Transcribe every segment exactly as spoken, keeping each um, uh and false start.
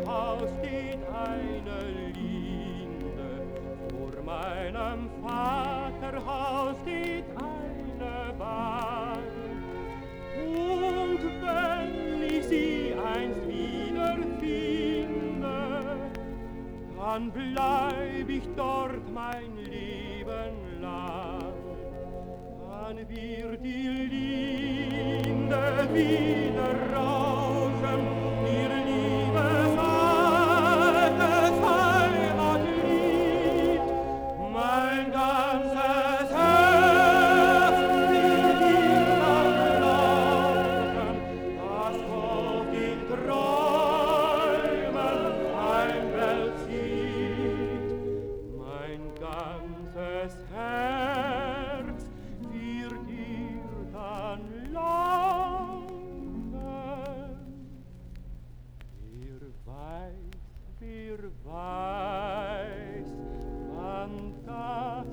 Haus steht eine Linde, vor meinem Vaterhaus steht eine Bahn. Und wenn ich sie einst wieder finde, dann bleib ich dort mein Leben lang. Dann wird die Linde wieder rauschen, ihr liebes altes Heimatlied. Mein ganzes Herz will dir dann lauschen, das auf den Träumen heimwärts zieht. Mein ganzes Herz wird dir dann lauschen. Wer weiß, wer weiß, wann das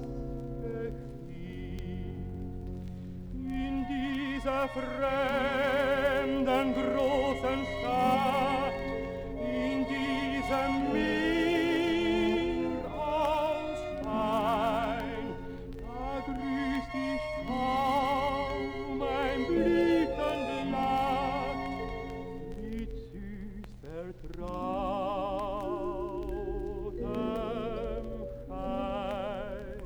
geschieht. In dieser fremden großen Stadt, in diesem Meer aus Wein, da grüßt dich kaum ein Blütenblatt mit süßer trautem Schein.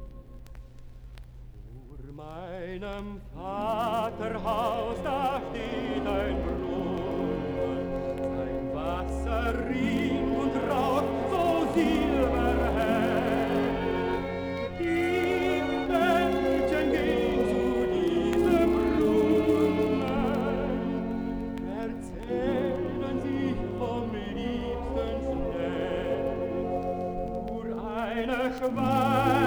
Vor meinem Vaterhaus, da steht ein Brunnen, sein Wasser rinnt und raucht so silberhell. Die Mädchen gehen zu diesem Brunnen, erzählen sich vom Liebsten schnell. Nur eine Schwein